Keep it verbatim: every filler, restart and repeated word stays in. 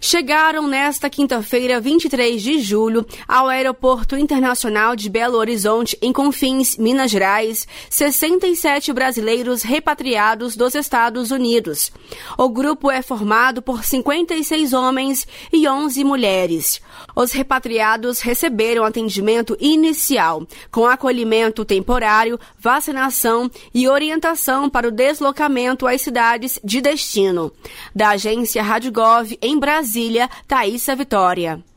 Chegaram nesta quinta-feira, vinte e três de julho, ao Aeroporto Internacional de Belo Horizonte, em Confins, Minas Gerais, sessenta e sete brasileiros repatriados dos Estados Unidos. O grupo é formado por cinquenta e seis homens e onze mulheres. Os repatriados receberam atendimento inicial, com acolhimento temporário, vacinação e orientação para o deslocamento às cidades de destino. Da agência Rádio Gov, em Brasília, Thaísa Vitória.